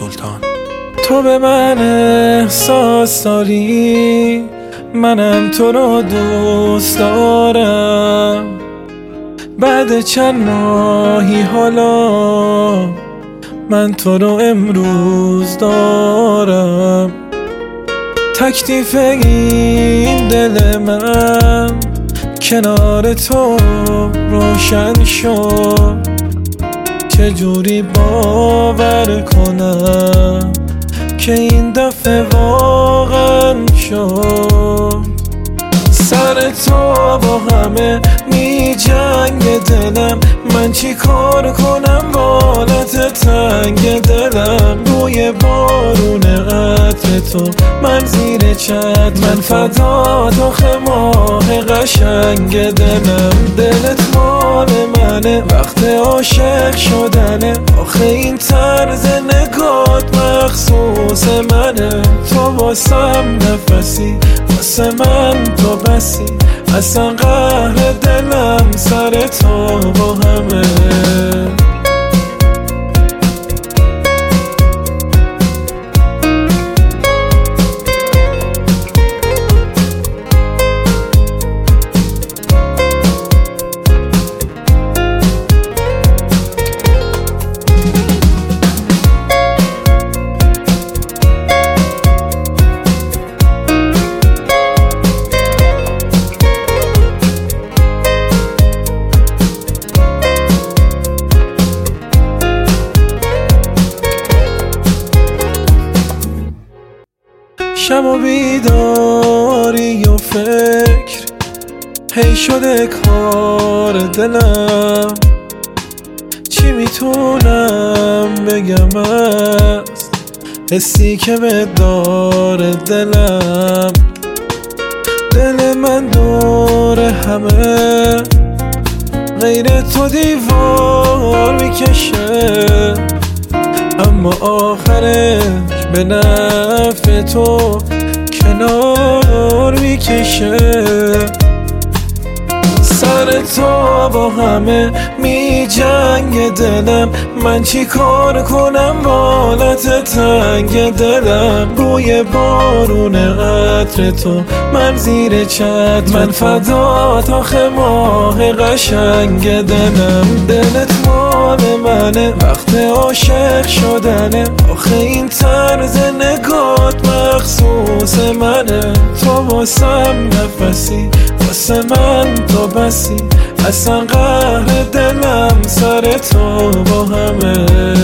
سلطان. تو به من احساس داری، منم تو رو دوست دارم. بعد چند ماهی حالا من تو رو امروز دارم. تکلیف این دل من کنار تو روشن شد. چجوری باور کنم که این دفعه واقعا شد. سر تو با همه می جنگ دلم، من چی کار کنم بالت تنگ دلم. روی بارون عطر تو من زیر چت، من فدا داخل ماه قشنگ دلم. دلت مال منه وقت عاشق شدنه، آخه این طرز نگات مخصوص منه. تو واسم نفسی، واسه من تو بسی، اصلا قهر دلم سر تو با همه. شب و بیداری و فکر هی شده کار دلم. چی میتونم بگم از حسی که به دار دلم. دل من دور همه غیر تو دیوار میکشه، اما آخرش به نفع تو کنار میکشه. سر تو با همه می جنگ دلم، من چی کار کنم بالت تنگ دلم. روی بارون عطر تو من زیر چت، من فدا آخه ماه قشنگ دلم. دلت مال منه وقت عاشق شدنه، آخه این طرز نگات مخصوص منه. تو واسم نفسی، واسه من تو بسی، اصلا قهر دلم سر تو با همه.